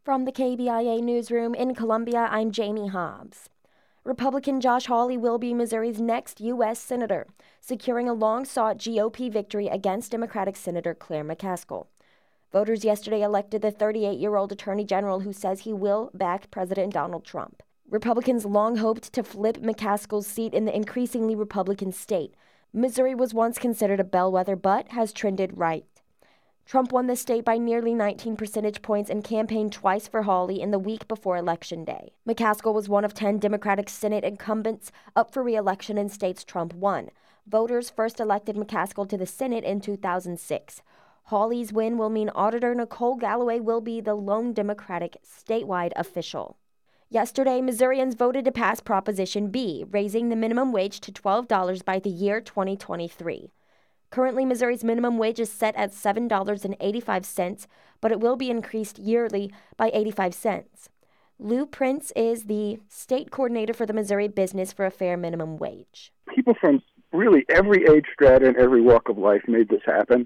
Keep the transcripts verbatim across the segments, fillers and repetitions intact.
From the K B I A newsroom in Columbia, I'm Jamie Hobbs. Republican Josh Hawley will be Missouri's next U S Senator, securing a long-sought G O P victory against Democratic Senator Claire McCaskill. Voters yesterday elected the thirty-eight-year-old attorney general who says he will back President Donald Trump. Republicans long hoped to flip McCaskill's seat in the increasingly Republican state. Missouri was once considered a bellwether but has trended right. Trump won the state by nearly nineteen percentage points and campaigned twice for Hawley in the week before Election Day. McCaskill was one of ten Democratic Senate incumbents up for re-election in states Trump won. Voters first elected McCaskill to the Senate in two thousand six. Hawley's win will mean Auditor Nicole Galloway will be the lone Democratic statewide official. Yesterday, Missourians voted to pass Proposition B, raising the minimum wage to twelve dollars by the year twenty twenty-three. Currently, Missouri's minimum wage is set at seven dollars and eighty-five cents, but it will be increased yearly by eighty-five cents. Lou Prince is the state coordinator for the Missouri Business for a Fair Minimum Wage. People from really every age strata and every walk of life made this happen.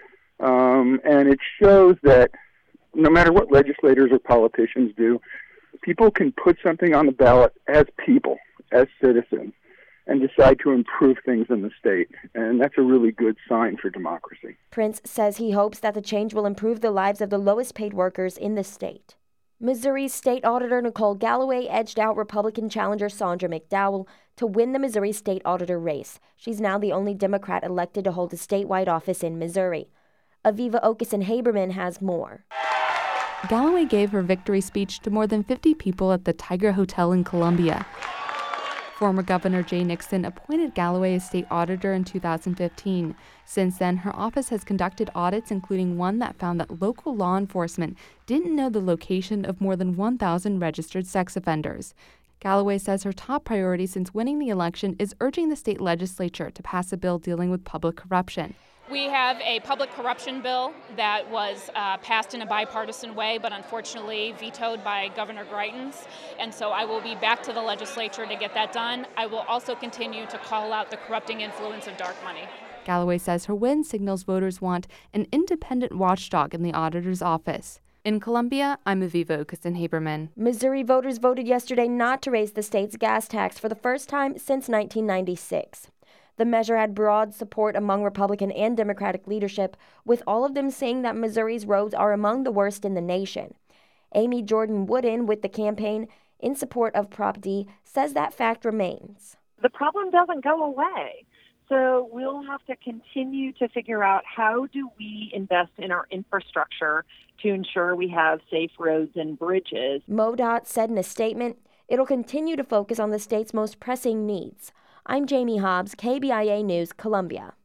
Um, and it shows that no matter what legislators or politicians do, people can put something on the ballot as people, as citizens, and decide to improve things in the state. And that's a really good sign for democracy. Prince says he hopes that the change will improve the lives of the lowest paid workers in the state. Missouri's State Auditor Nicole Galloway edged out Republican challenger Sandra McDowell to win the Missouri State Auditor race. She's now the only Democrat elected to hold a statewide office in Missouri. Aviva Okeson-Haberman has more. Galloway gave her victory speech to more than fifty people at the Tiger Hotel in Columbia. Former Governor Jay Nixon appointed Galloway as state auditor in two thousand fifteen. Since then, her office has conducted audits, including one that found that local law enforcement didn't know the location of more than one thousand registered sex offenders. Galloway says her top priority since winning the election is urging the state legislature to pass a bill dealing with public corruption. We have a public corruption bill that was uh, passed in a bipartisan way, but unfortunately vetoed by Governor Greitens. And so I will be back to the legislature to get that done. I will also continue to call out the corrupting influence of dark money. Galloway says her win signals voters want an independent watchdog in the auditor's office. In Columbia, I'm Aviva Okeson-Haberman. Missouri voters voted yesterday not to raise the state's gas tax for the first time since nineteen ninety-six. The measure had broad support among Republican and Democratic leadership, with all of them saying that Missouri's roads are among the worst in the nation. Amy Jordan Wooden, with the campaign in support of Prop D, says that fact remains. The problem doesn't go away. So we'll have to continue to figure out how do we invest in our infrastructure to ensure we have safe roads and bridges. MoDOT said in a statement, it'll continue to focus on the state's most pressing needs. I'm Jamie Hobbs, K B I A News, Columbia.